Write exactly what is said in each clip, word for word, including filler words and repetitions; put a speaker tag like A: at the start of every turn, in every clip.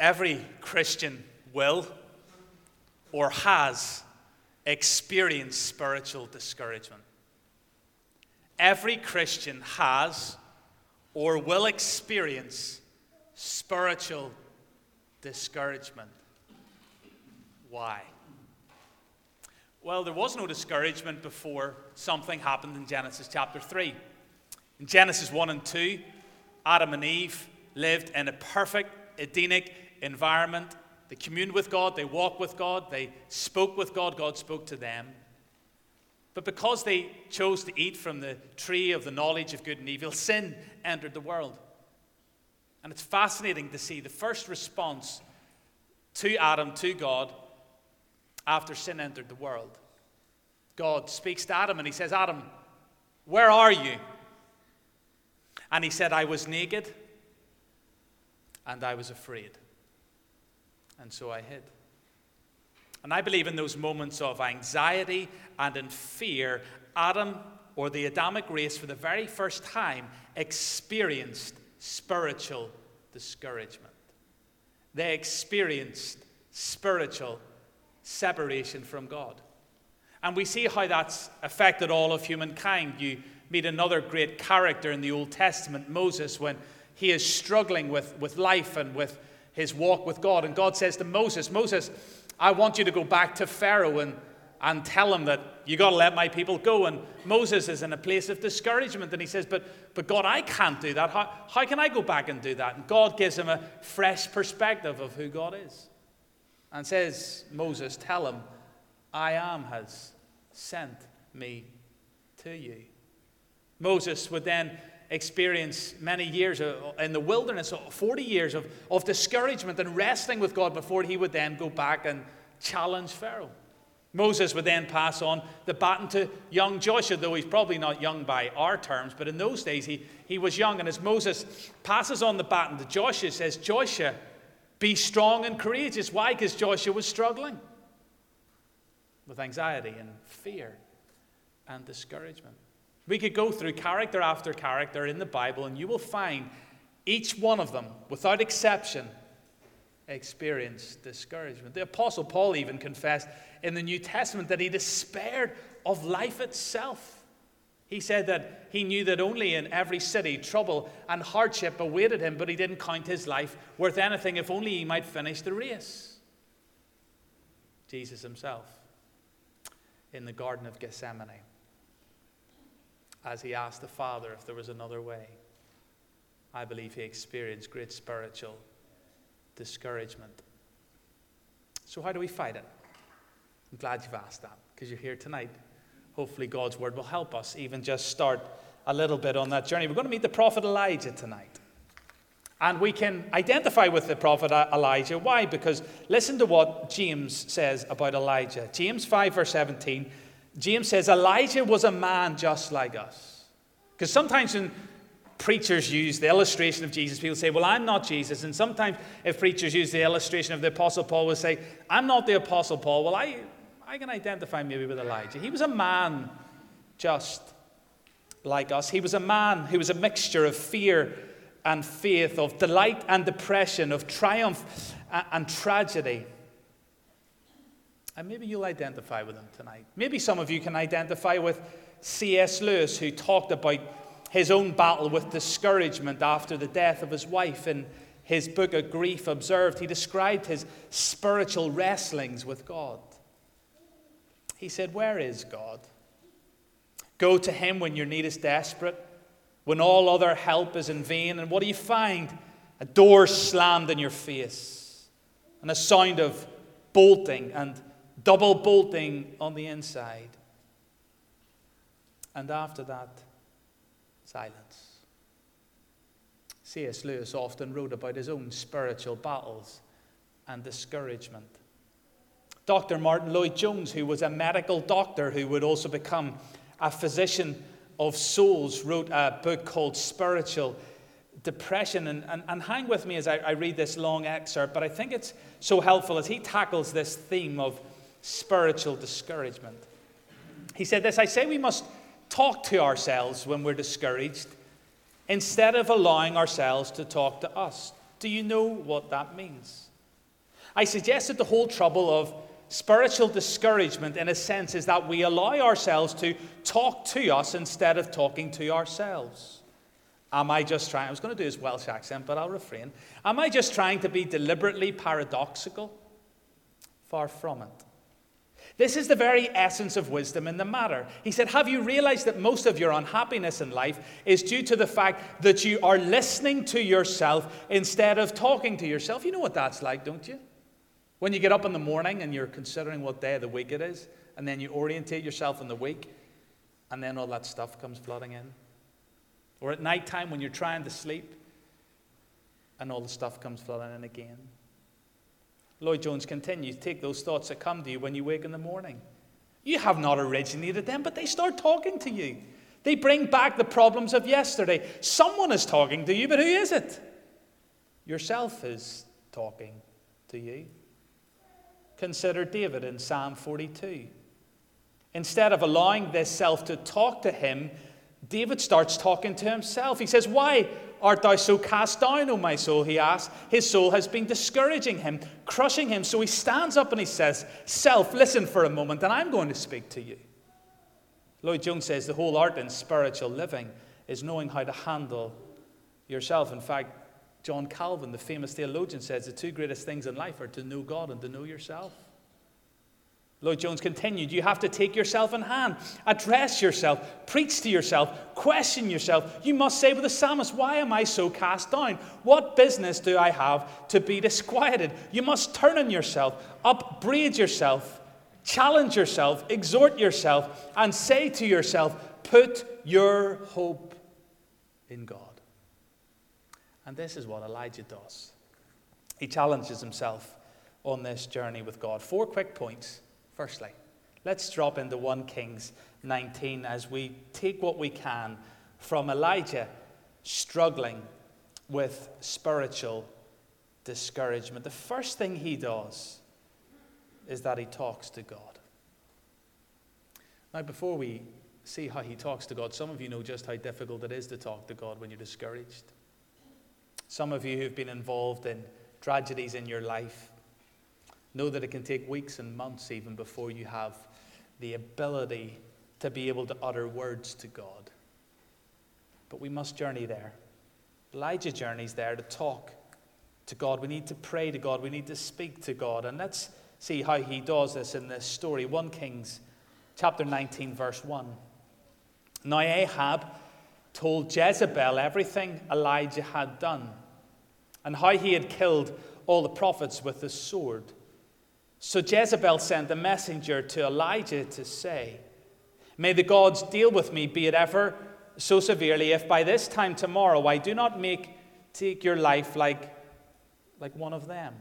A: Every Christian will or has experienced spiritual discouragement. Every Christian has or will experience spiritual discouragement. Why? Well, there was no discouragement before something happened in Genesis chapter three. In Genesis one and two, Adam and Eve lived in a perfect Edenic environment. They communed with God, they walked with God, they spoke with God, God spoke to them. But because they chose to eat from the tree of the knowledge of good and evil, sin entered the world. And it's fascinating to see the first response to Adam, to God, after sin entered the world. God speaks to Adam and he says, Adam, where are you? And he said, I was naked and I was afraid. And so I hid. And I believe in those moments of anxiety and in fear, Adam, or the Adamic race, for the very first time, experienced spiritual discouragement. They experienced spiritual separation from God. And we see how that's affected all of humankind. You meet another great character in the Old Testament, Moses, when he is struggling with, with life and with his walk with God. And God says to Moses, Moses, I want you to go back to Pharaoh and, and tell him that you got to let my people go. And Moses is in a place of discouragement. And he says, but, but God, I can't do that. How, how can I go back and do that? And God gives him a fresh perspective of who God is. And says, Moses, tell him, I am has sent me to you. Moses would then experience many years in the wilderness, forty years of, of discouragement and wrestling with God before he would then go back and challenge Pharaoh. Moses would then pass on the baton to young Joshua, though he's probably not young by our terms, but in those days he, he was young. And as Moses passes on the baton to Joshua, he says, Joshua, be strong and courageous. Why? Because Joshua was struggling with anxiety and fear and discouragement. We could go through character after character in the Bible, and you will find each one of them, without exception, experienced discouragement. The Apostle Paul even confessed in the New Testament that he despaired of life itself. He said that he knew that only in every city trouble and hardship awaited him, but he didn't count his life worth anything if only he might finish the race. Jesus himself, in the Garden of Gethsemane, as he asked the Father if there was another way, I believe he experienced great spiritual discouragement. So how do we fight it? I'm glad you've asked that, because you're here tonight. Hopefully God's word will help us even just start a little bit on that journey. We're going to meet the prophet Elijah tonight. And we can identify with the prophet Elijah. Why? Because listen to what James says about Elijah. James five verse seventeen. James says, Elijah was a man just like us. Because sometimes when preachers use the illustration of Jesus, people say, well, I'm not Jesus. And sometimes if preachers use the illustration of the Apostle Paul, will say, I'm not the Apostle Paul. Well, I, I can identify maybe with Elijah. He was a man just like us. He was a man who was a mixture of fear and faith, of delight and depression, of triumph and tragedy. And maybe you'll identify with him tonight. Maybe some of you can identify with C S Lewis, who talked about his own battle with discouragement after the death of his wife. In his book, A Grief Observed, he described his spiritual wrestlings with God. He said, where is God? Go to him when your need is desperate, when all other help is in vain. And what do you find? A door slammed in your face, and a sound of bolting and double bolting on the inside. And after that, silence. C S Lewis often wrote about his own spiritual battles and discouragement. Doctor Martin Lloyd-Jones, who was a medical doctor who would also become a physician of souls, wrote a book called Spiritual Depression. And, and, and hang with me as I, I read this long excerpt, but I think it's so helpful as he tackles this theme of spiritual discouragement. He said this, I say we must talk to ourselves when we're discouraged instead of allowing ourselves to talk to us. Do you know what that means? I suggested the whole trouble of spiritual discouragement, in a sense, is that we allow ourselves to talk to us instead of talking to ourselves. Am I just trying, I was going to do his Welsh accent, but I'll refrain. Am I just trying to be deliberately paradoxical? Far from it. This is the very essence of wisdom in the matter. He said, have you realized that most of your unhappiness in life is due to the fact that you are listening to yourself instead of talking to yourself? You know what that's like, don't you? When you get up in the morning and you're considering what day of the week it is, and then you orientate yourself in the week, and then all that stuff comes flooding in. Or at night time when you're trying to sleep, and all the stuff comes flooding in again. Lloyd Jones continues, take those thoughts that come to you when you wake in the morning. You have not originated them, but they start talking to you. They bring back the problems of yesterday. Someone is talking to you, but who is it? Yourself is talking to you. Consider David in Psalm forty-two. Instead of allowing this self to talk to him, David starts talking to himself. He says, why art thou so cast down, O my soul? He asks. His soul has been discouraging him, crushing him. So he stands up and he says, self, listen for a moment, and I'm going to speak to you. Lloyd Jones says the whole art in spiritual living is knowing how to handle yourself. In fact, John Calvin, the famous theologian, says the two greatest things in life are to know God and to know yourself. Lloyd Jones continued, you have to take yourself in hand, address yourself, preach to yourself, question yourself. You must say with the psalmist, why am I so cast down? What business do I have to be disquieted? You must turn on yourself, upbraid yourself, challenge yourself, exhort yourself, and say to yourself, put your hope in God. And this is what Elijah does. He challenges himself on this journey with God. Four quick points. Firstly, let's drop into First Kings nineteen as we take what we can from Elijah struggling with spiritual discouragement. The first thing he does is that he talks to God. Now, before we see how he talks to God, some of you know just how difficult it is to talk to God when you're discouraged. Some of you who've been involved in tragedies in your life know that it can take weeks and months even before you have the ability to be able to utter words to God. But we must journey there. Elijah journeys there to talk to God. We need to pray to God. We need to speak to God. And let's see how he does this in this story. First Kings chapter nineteen, verse one. Now Ahab told Jezebel everything Elijah had done and how he had killed all the prophets with the sword. So Jezebel sent a messenger to Elijah to say, may the gods deal with me, be it ever so severely, if by this time tomorrow I do not make take your life like, like one of them.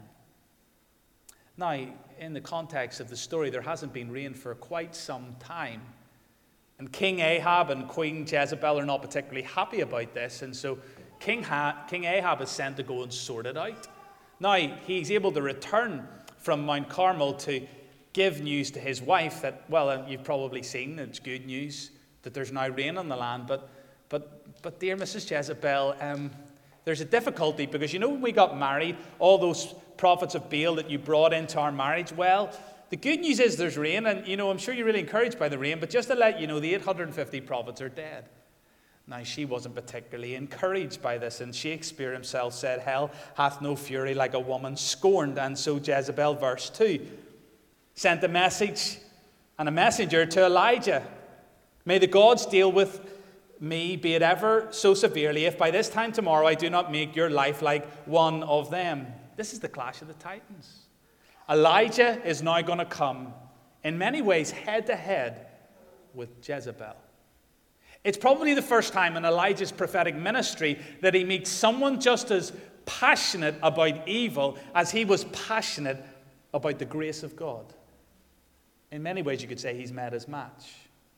A: Now, in the context of the story, there hasn't been rain for quite some time. And King Ahab and Queen Jezebel are not particularly happy about this. And so King, ha- King Ahab is sent to go and sort it out. Now, he's able to return from Mount Carmel to give news to his wife that, well, you've probably seen, it's good news that there's now rain on the land. But, but, but dear Missus Jezebel, um, there's a difficulty because, you know, when we got married, all those prophets of Baal that you brought into our marriage, well, the good news is there's rain, and, you know, I'm sure you're really encouraged by the rain, but just to let you know, the eight hundred fifty prophets are dead. Now, she wasn't particularly encouraged by this, and Shakespeare himself said, hell hath no fury like a woman scorned. And so Jezebel, verse two, sent a message and a messenger to Elijah. May the gods deal with me, be it ever so severely, if by this time tomorrow I do not make your life like one of them. This is the clash of the titans. Elijah is now going to come, in many ways, head to head with Jezebel. It's probably the first time in Elijah's prophetic ministry that he meets someone just as passionate about evil as he was passionate about the grace of God. In many ways, you could say he's met his match.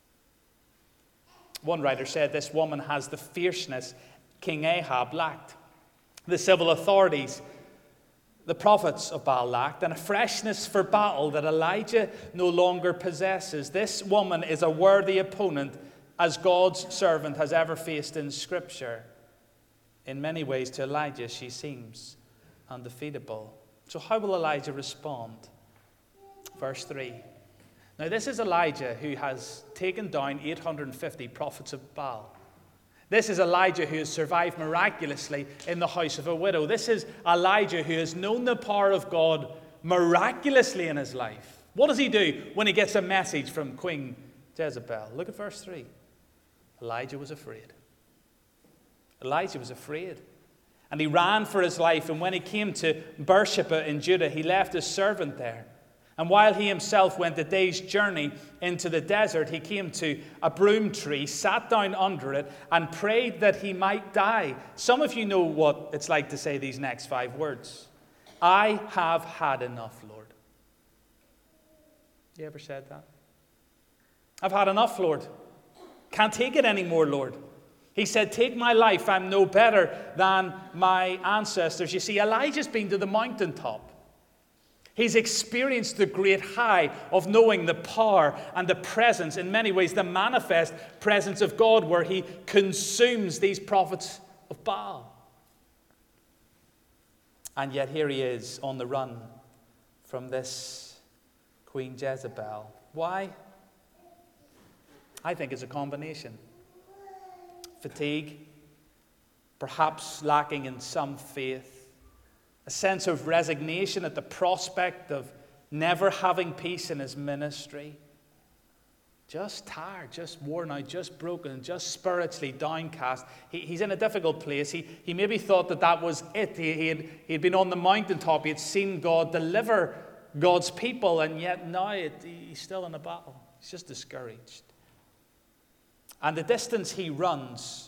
A: One writer said this woman has the fierceness King Ahab lacked, the civil authorities, the prophets of Baal lacked, and a freshness for battle that Elijah no longer possesses. This woman is a worthy opponent as God's servant has ever faced in Scripture. In many ways, to Elijah, she seems undefeatable. So how will Elijah respond? Verse three. Now this is Elijah who has taken down eight hundred fifty prophets of Baal. This is Elijah who has survived miraculously in the house of a widow. This is Elijah who has known the power of God miraculously in his life. What does he do when he gets a message from Queen Jezebel? Look at verse three. Elijah was afraid. Elijah was afraid. And he ran for his life. And when he came to Beersheba in Judah, he left his servant there. And while he himself went a day's journey into the desert, he came to a broom tree, sat down under it, and prayed that he might die. Some of you know what it's like to say these next five words. I have had enough, Lord. You ever said that? I've had enough, Lord. Can't take it anymore, Lord. He said, take my life. I'm no better than my ancestors. You see, Elijah's been to the mountaintop. He's experienced the great high of knowing the power and the presence, in many ways, the manifest presence of God, where he consumes these prophets of Baal. And yet here he is on the run from this Queen Jezebel. Why? I think it's a combination. Fatigue, perhaps lacking in some faith, a sense of resignation at the prospect of never having peace in his ministry. Just tired, just worn out, just broken, just spiritually downcast. He, he's in a difficult place. He, he maybe thought that that was it. He, he, had, he had been on the mountaintop. He had seen God deliver God's people, and yet now it, he's still in a battle. He's just discouraged. And the distance he runs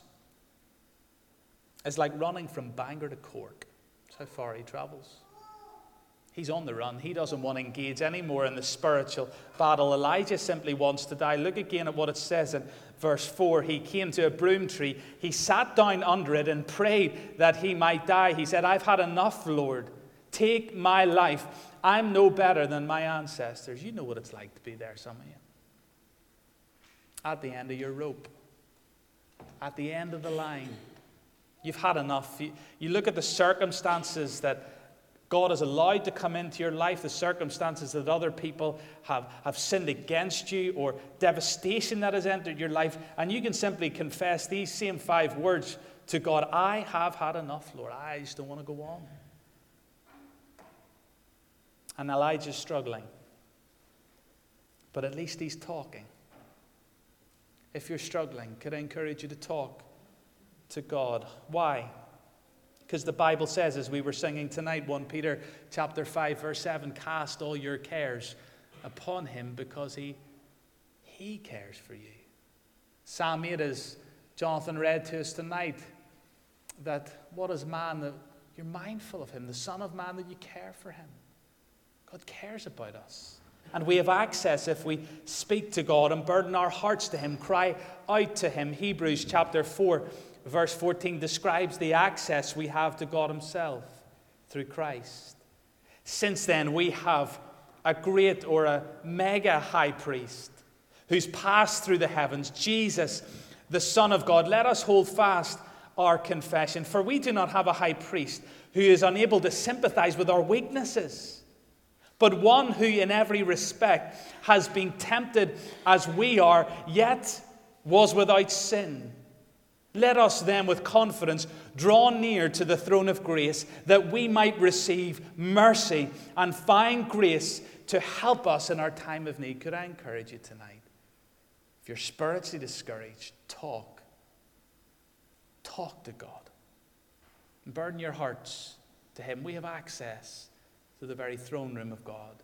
A: is like running from Bangor to Cork. That's how far he travels. He's on the run. He doesn't want to engage anymore in the spiritual battle. Elijah simply wants to die. Look again at what it says in verse four. He came to a broom tree. He sat down under it and prayed that he might die. He said, I've had enough, Lord. Take my life. I'm no better than my ancestors. You know what it's like to be there, some of you. At the end of your rope. At the end of the line. You've had enough. You, you look at the circumstances that God has allowed to come into your life, the circumstances that other people have, have sinned against you, or devastation that has entered your life, and you can simply confess these same five words to God. I have had enough, Lord. I just don't want to go on. And Elijah's struggling. But at least he's talking. If you're struggling, could I encourage you to talk to God? Why? Because the Bible says, as we were singing tonight, First Peter chapter five, verse seven, cast all your cares upon him because he, he cares for you. Psalm eight, as Jonathan read to us tonight, that what is man that you're mindful of him, the Son of Man, that you care for him. God cares about us. And we have access if we speak to God and burden our hearts to him, cry out to him. Hebrews chapter four, verse fourteen describes the access we have to God himself through Christ. Since then, we have a great or a mega high priest who's passed through the heavens, Jesus, the Son of God. Let us hold fast our confession, for we do not have a high priest who is unable to sympathize with our weaknesses, but one who in every respect has been tempted as we are, yet was without sin. Let us then with confidence draw near to the throne of grace, that we might receive mercy and find grace to help us in our time of need. Could I encourage you tonight? If you're spiritually discouraged, talk. Talk to God. Burden your hearts to him. We have access to the very throne room of God.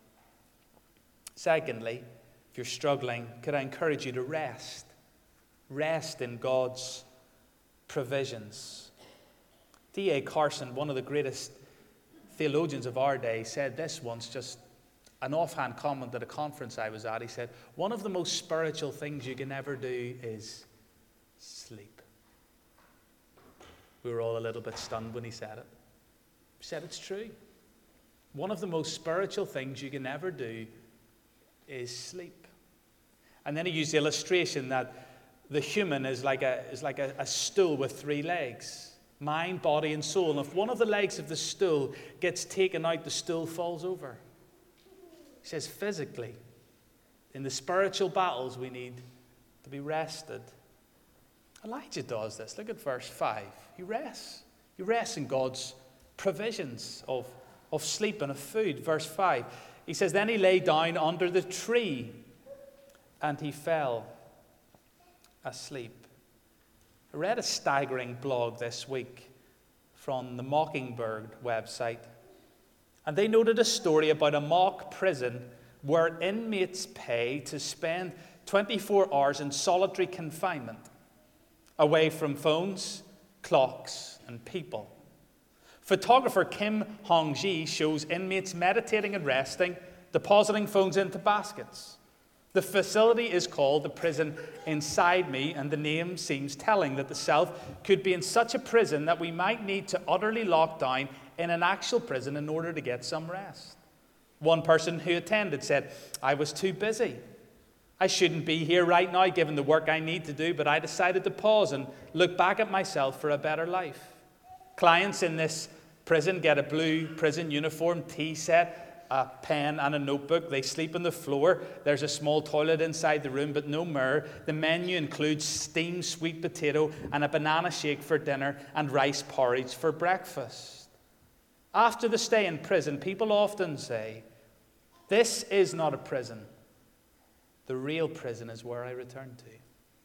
A: Secondly, if you're struggling, could I encourage you to rest? Rest in God's provisions. D A Carson, one of the greatest theologians of our day, said this once, just an offhand comment at a conference I was at. He said, one of the most spiritual things you can ever do is sleep. We were all a little bit stunned when he said it. He said it's true. One of the most spiritual things you can ever do is sleep. And then he used the illustration that the human is like a, is like a, a stool with three legs. mind, body, and soul. And if one of the legs of the stool gets taken out, the stool falls over. He says physically, in the spiritual battles, we need to be rested. Elijah does this. Look at verse five. He rests. He rests in God's provisions of, of sleep and of food. Verse five. He says, then he lay down under the tree and he fell asleep. I read a staggering blog this week from the Mockingbird website, and they noted a story about a mock prison where inmates pay to spend twenty-four hours in solitary confinement, away from phones, clocks, and people. Photographer Kim Hong-ji shows inmates meditating and resting, depositing phones into baskets. The facility is called the Prison Inside Me, and the name seems telling that the self could be in such a prison that we might need to utterly lock down in an actual prison in order to get some rest. One person who attended said, I was too busy. I shouldn't be here right now given the work I need to do, but I decided to pause and look back at myself for a better life. Clients in this prison get a blue prison uniform, tea set, a pen and a notebook. They sleep on the floor. There's a small toilet inside the room, but no mirror. The menu includes steamed sweet potato and a banana shake for dinner and rice porridge for breakfast. After the stay in prison, people often say, this is not a prison. The real prison is where I return to.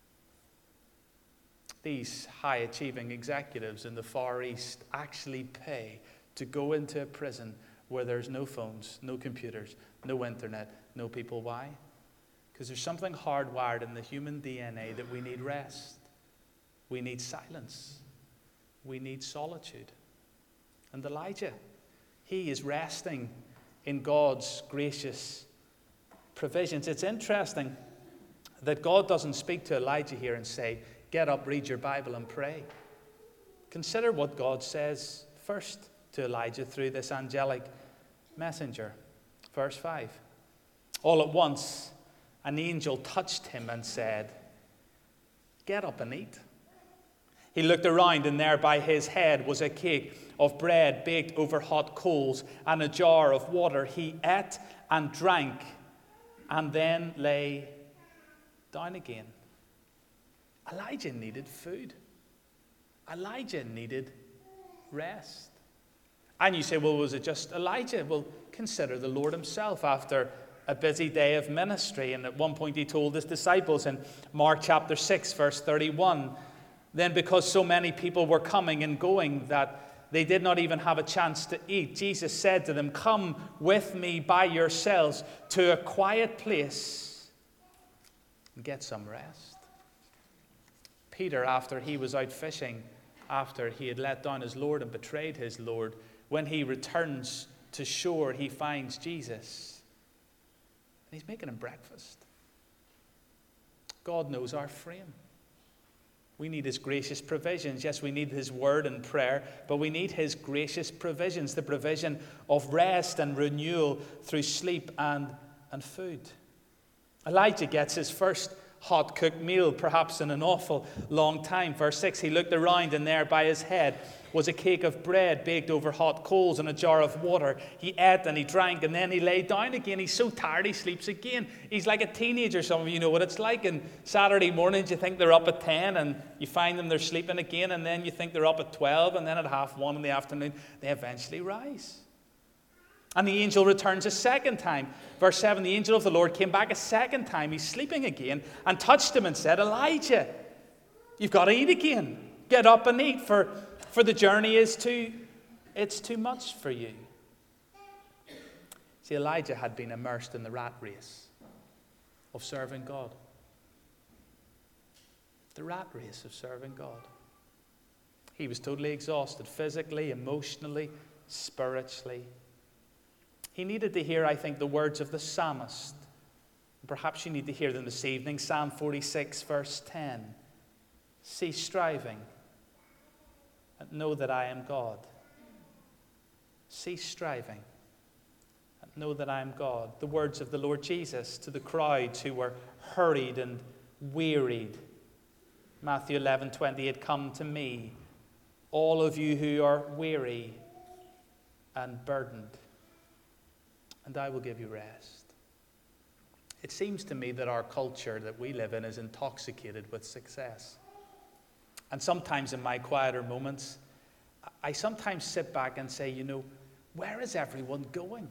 A: These high-achieving executives in the Far East actually pay to go into a prison where there's no phones, no computers, no internet, no people. Why? Because there's something hardwired in the human D N A that we need rest. We need silence. We need solitude. And Elijah, he is resting in God's gracious provisions. It's interesting that God doesn't speak to Elijah here and say, get up, read your Bible, and pray. Consider what God says first to Elijah through this angelic messenger. Verse five. All at once, an angel touched him and said, get up and eat. He looked around, and there by his head was a cake of bread baked over hot coals and a jar of water. He ate and drank and then lay down again. Elijah needed food. Elijah needed rest. And you say, well, was it just Elijah? Well, consider the Lord himself after a busy day of ministry. And at one point he told his disciples in Mark chapter six, verse thirty-one, then because so many people were coming and going that they did not even have a chance to eat, Jesus said to them, come with me by yourselves to a quiet place and get some rest. Peter, after he was out fishing, after he had let down his Lord and betrayed his Lord, when he returns to shore, he finds Jesus. And he's making him breakfast. God knows our frame. We need his gracious provisions. Yes, we need his word and prayer, but we need his gracious provisions, the provision of rest and renewal through sleep and, and food. Elijah gets his first hot-cooked meal, perhaps in an awful long time. Verse six, he looked around, and there by his head was a cake of bread baked over hot coals and a jar of water. He ate and he drank, and then he lay down again. He's so tired, he sleeps again. He's like a teenager. Some of you know what it's like. And Saturday mornings, you think they're up at ten, and you find them, they're sleeping again, and then you think they're up at twelve, and then at half one in the afternoon, they eventually rise. And the angel returns a second time. Verse seven, the angel of the Lord came back a second time. He's sleeping again and touched him and said, Elijah, you've got to eat again. Get up and eat, for, for the journey is too, it's too much for you. See, Elijah had been immersed in the rat race of serving God. The rat race of serving God. He was totally exhausted, physically, emotionally, spiritually. He needed to hear, I think, the words of the psalmist. Perhaps you need to hear them this evening. Psalm forty-six, verse ten. Cease striving and know that I am God. Cease striving and know that I am God. The words of the Lord Jesus to the crowds who were hurried and wearied. Matthew eleven twenty-eight, come to me, all of you who are weary and burdened, and I will give you rest. It seems to me that our culture that we live in is intoxicated with success. And sometimes in my quieter moments, I sometimes sit back and say, you know, where is everyone going?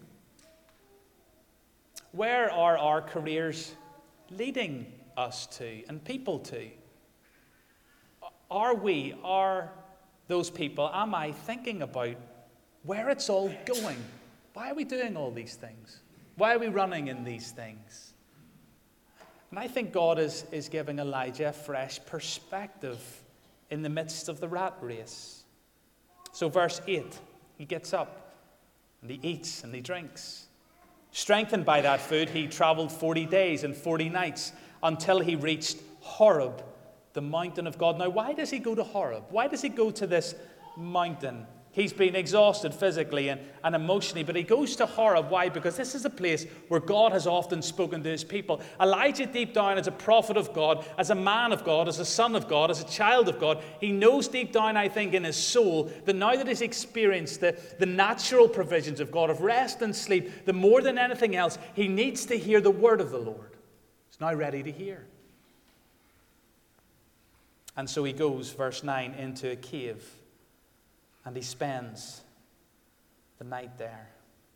A: Where are our careers leading us to and people to? Are we, are those people, am I thinking about where it's all going? Why are we doing all these things? Why are we running in these things? And I think God is, is giving Elijah a fresh perspective in the midst of the rat race. So verse eight, he gets up and he eats and he drinks. Strengthened by that food, he traveled forty days and forty nights until he reached Horeb, the mountain of God. Now, why does he go to Horeb? Why does he go to this mountain? He's been exhausted physically and, and emotionally, but he goes to Horeb. Why? Because this is a place where God has often spoken to his people. Elijah, deep down, as a prophet of God, as a man of God, as a son of God, as a child of God, he knows deep down, I think, in his soul, that now that he's experienced the, the natural provisions of God, of rest and sleep, that more than anything else, he needs to hear the word of the Lord. He's now ready to hear. And so he goes, verse nine, into a cave. And he spends the night there.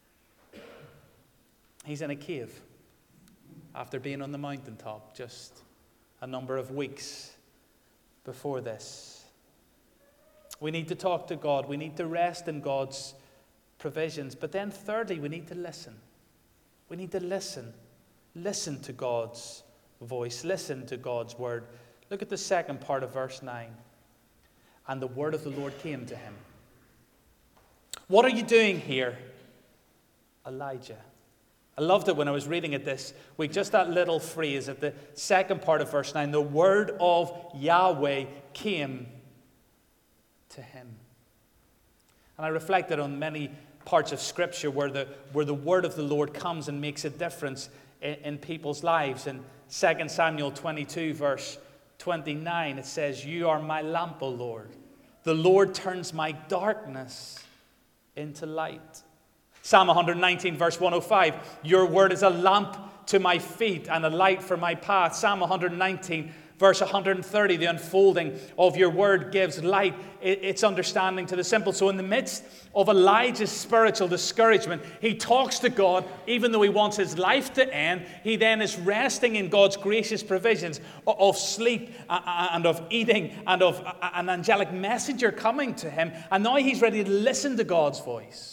A: He's in a cave after being on the mountaintop just a number of weeks before this. We need to talk to God. We need to rest in God's provisions. But then thirdly, we need to listen. We need to listen. Listen to God's voice. Listen to God's word. Look at the second part of verse nine. And the word of the Lord came to him. What are you doing here, Elijah? I loved it when I was reading it this week. Just that little phrase at the second part of verse nine. The word of Yahweh came to him. And I reflected on many parts of Scripture where the, where the word of the Lord comes and makes a difference in, in people's lives. In Second Samuel twenty-two, verse twenty-nine, it says, "You are my lamp, O Lord. The Lord turns my darkness into light." Psalm one nineteen, verse one oh five, "Your word is a lamp to my feet and a light for my path." Psalm one nineteen, verse one thirty, "The unfolding of your word gives light, it's understanding to the simple." So in the midst of Elijah's spiritual discouragement, he talks to God, even though he wants his life to end. He then is resting in God's gracious provisions of sleep and of eating and of an angelic messenger coming to him. And now he's ready to listen to God's voice.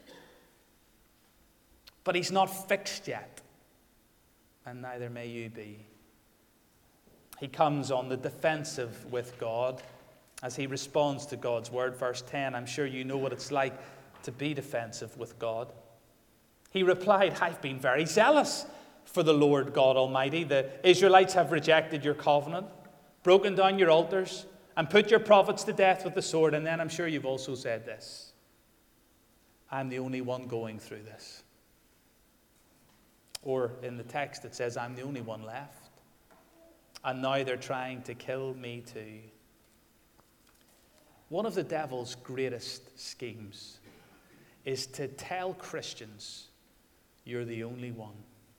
A: But he's not fixed yet, and neither may you be. He comes on the defensive with God as he responds to God's word. Verse ten, I'm sure you know what it's like to be defensive with God. He replied, "I've been very zealous for the Lord God Almighty. The Israelites have rejected your covenant, broken down your altars, and put your prophets to death with the sword." And then I'm sure you've also said this, "I'm the only one going through this." Or in the text it says, "I'm the only one left. And now they're trying to kill me too." One of the devil's greatest schemes is to tell Christians, you're the only one.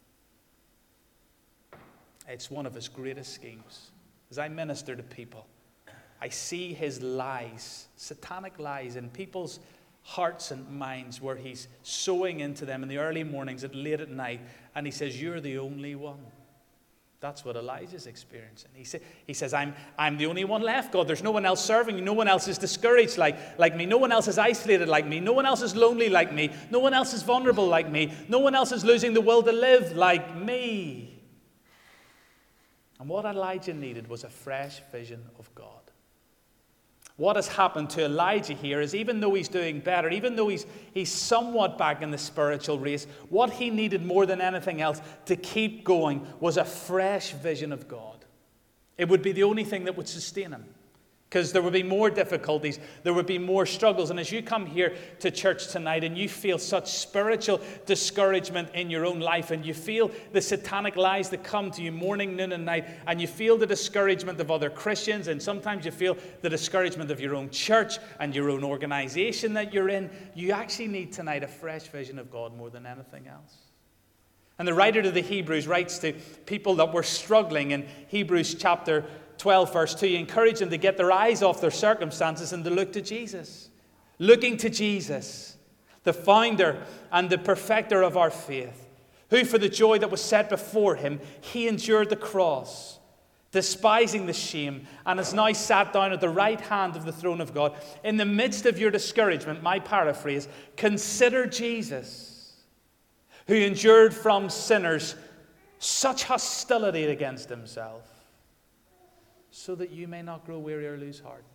A: It's one of his greatest schemes. As I minister to people, I see his lies, satanic lies in people's hearts and minds, where he's sowing into them in the early mornings and late at night, and he says, you're the only one. That's what Elijah's experiencing. He, say, he says, I'm, I'm the only one left, God. There's no one else serving you. No one else is discouraged like, like me. No one else is isolated like me. No one else is lonely like me. No one else is vulnerable like me. No one else is losing the will to live like me. And what Elijah needed was a fresh vision of God. What has happened to Elijah here is, even though he's doing better, even though he's, he's somewhat back in the spiritual race, what he needed more than anything else to keep going was a fresh vision of God. It would be the only thing that would sustain him. Because there would be more difficulties, there would be more struggles. And as you come here to church tonight and you feel such spiritual discouragement in your own life, and you feel the satanic lies that come to you morning, noon, and night, and you feel the discouragement of other Christians, and sometimes you feel the discouragement of your own church and your own organization that you're in, you actually need tonight a fresh vision of God more than anything else. And the writer to the Hebrews writes to people that were struggling in Hebrews chapter twelve, verse two, you encourage them to get their eyes off their circumstances and to look to Jesus. Looking to Jesus, the founder and the perfecter of our faith, who for the joy that was set before him, he endured the cross, despising the shame, and is now sat down at the right hand of the throne of God. In the midst of your discouragement, my paraphrase, consider Jesus, who endured from sinners such hostility against himself, so that you may not grow weary or lose heart.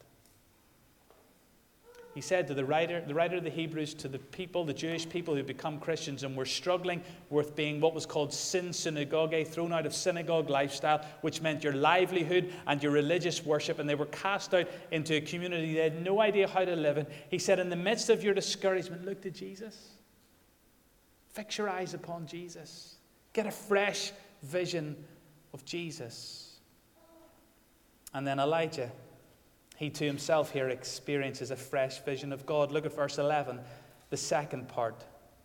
A: He said to the writer, the writer of the Hebrews, to the people, the Jewish people who become Christians and were struggling with being what was called sin synagogue, thrown out of synagogue lifestyle, which meant your livelihood and your religious worship, and they were cast out into a community they had no idea how to live in. He said, in the midst of your discouragement, look to Jesus. Fix your eyes upon Jesus. Get a fresh vision of Jesus. And then Elijah, he to himself here experiences a fresh vision of God. Look at verse eleven, the second part.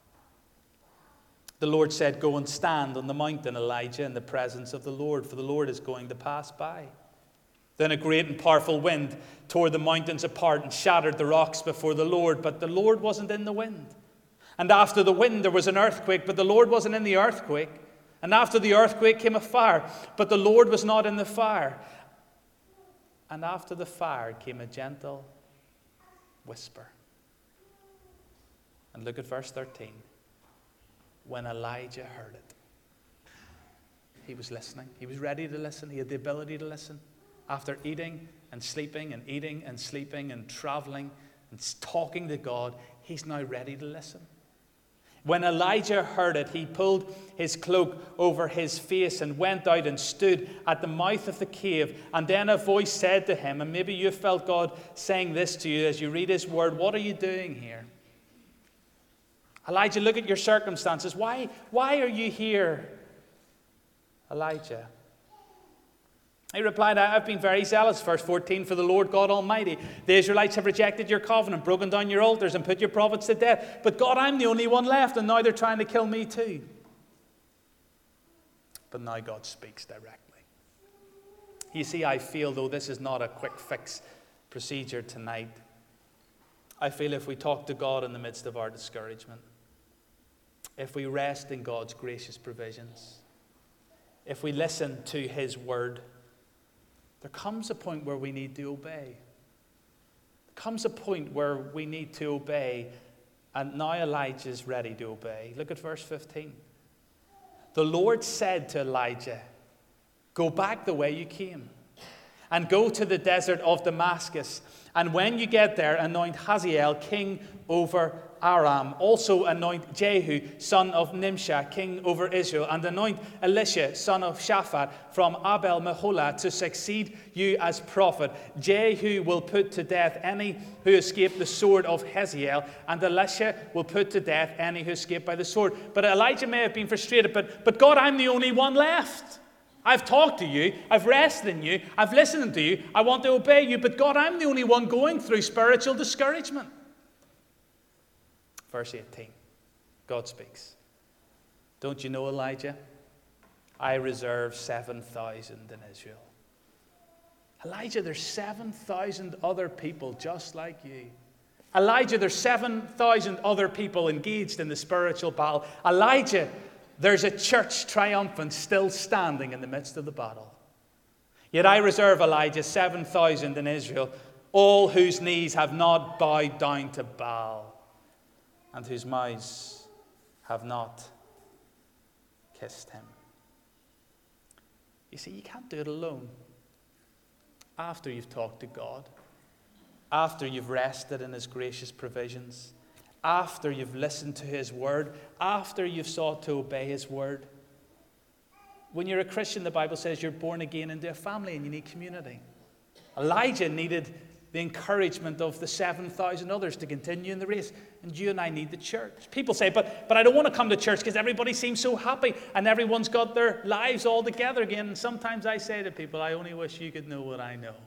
A: The Lord said, go and stand on the mountain, Elijah, in the presence of the Lord, for the Lord is going to pass by. Then a great and powerful wind tore the mountains apart and shattered the rocks before the Lord, but the Lord wasn't in the wind. And after the wind there was an earthquake, but the Lord wasn't in the earthquake. And after the earthquake came a fire, but the Lord was not in the fire. And after the fire came a gentle whisper. And look at verse thirteen. When Elijah heard it, he was listening. He was ready to listen. He had the ability to listen. After eating and sleeping and eating and sleeping and traveling and talking to God, he's now ready to listen. When Elijah heard it, he pulled his cloak over his face and went out and stood at the mouth of the cave. And then a voice said to him, and maybe you felt God saying this to you as you read his word, what are you doing here? Elijah, look at your circumstances. Why, why are you here, Elijah? He replied, I've been very zealous, verse fourteen, for the Lord God Almighty. The Israelites have rejected your covenant, broken down your altars, and put your prophets to death. But God, I'm the only one left, and now they're trying to kill me too. But now God speaks directly. You see, I feel, though this is not a quick fix procedure tonight, I feel if we talk to God in the midst of our discouragement, if we rest in God's gracious provisions, if we listen to his word, there comes a point where we need to obey. There comes a point where we need to obey, and now Elijah is ready to obey. Look at verse fifteen. The Lord said to Elijah, go back the way you came, and go to the desert of Damascus. And when you get there, anoint Hazael king over Aram. Also anoint Jehu, son of Nimshah, king over Israel. And anoint Elisha, son of Shaphat, from Abel Meholah, to succeed you as prophet. Jehu will put to death any who escape the sword of Hazael, and Elisha will put to death any who escape by the sword. But Elijah may have been frustrated, but, but God, I'm the only one left. I've talked to you, I've rested in you, I've listened to you, I want to obey you, but God, I'm the only one going through spiritual discouragement. Verse eighteen, God speaks. Don't you know, Elijah? I reserve seven thousand in Israel. Elijah, there's seven thousand other people just like you. Elijah, there's seven thousand other people engaged in the spiritual battle. Elijah, there's a church triumphant still standing in the midst of the battle. Yet I reserve, Elijah, seven thousand in Israel, all whose knees have not bowed down to Baal, and whose mouths have not kissed him. You see, you can't do it alone. After you've talked to God, after you've rested in his gracious provisions, after you've listened to his word, after you've sought to obey his word. When you're a Christian, the Bible says you're born again into a family and you need community. Elijah needed the encouragement of the seven thousand others to continue in the race. And you and I need the church. People say, but, but I don't want to come to church because everybody seems so happy and everyone's got their lives all together again. And sometimes I say to people, I only wish you could know what I know.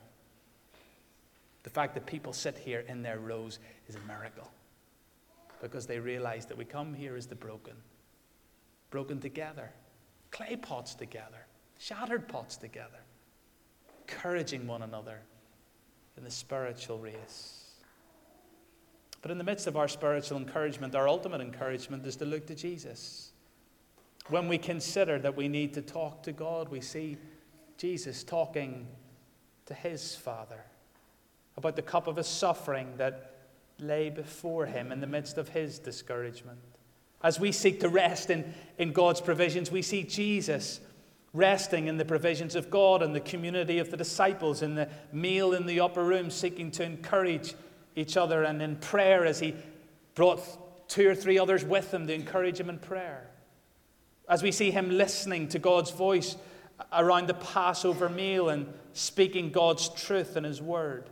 A: The fact that people sit here in their rows is a miracle, because they realize that we come here as the broken, broken together, clay pots together, shattered pots together, encouraging one another in the spiritual race. But in the midst of our spiritual encouragement, our ultimate encouragement is to look to Jesus. When we consider that we need to talk to God, we see Jesus talking to his Father about the cup of his suffering that lay before him in the midst of his discouragement. As we seek to rest in, in God's provisions, we see Jesus resting in the provisions of God and the community of the disciples, in the meal in the upper room, seeking to encourage each other, and in prayer as he brought two or three others with him to encourage him in prayer. As we see him listening to God's voice around the Passover meal and speaking God's truth in his word.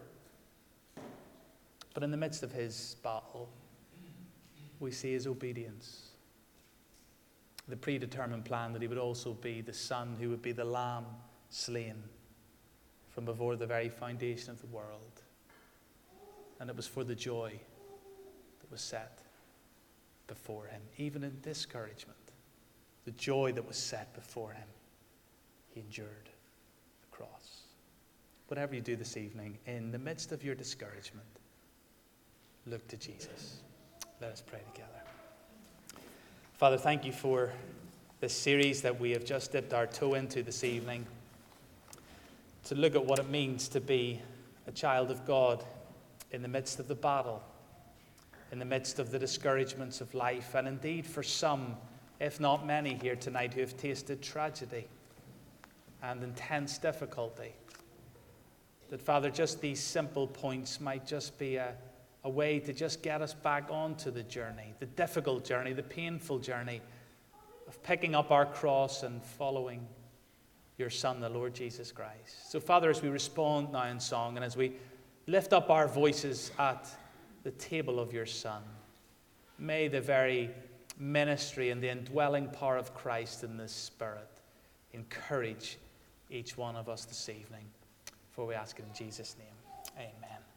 A: But in the midst of his battle, we see his obedience. The predetermined plan that he would also be the Son who would be the Lamb slain from before the very foundation of the world. And it was for the joy that was set before him. Even in discouragement, the joy that was set before him, he endured the cross. Whatever you do this evening, in the midst of your discouragement, look to Jesus. Let us pray together. Father, thank you for this series that we have just dipped our toe into this evening, to look at what it means to be a child of God in the midst of the battle, in the midst of the discouragements of life, and indeed for some, if not many here tonight, who have tasted tragedy and intense difficulty. That, Father, just these simple points might just be a A way to just get us back onto the journey, the difficult journey, the painful journey of picking up our cross and following your Son, the Lord Jesus Christ. So, Father, as we respond now in song and as we lift up our voices at the table of your Son, may the very ministry and the indwelling power of Christ in the Spirit encourage each one of us this evening. For we ask it in Jesus' name. Amen.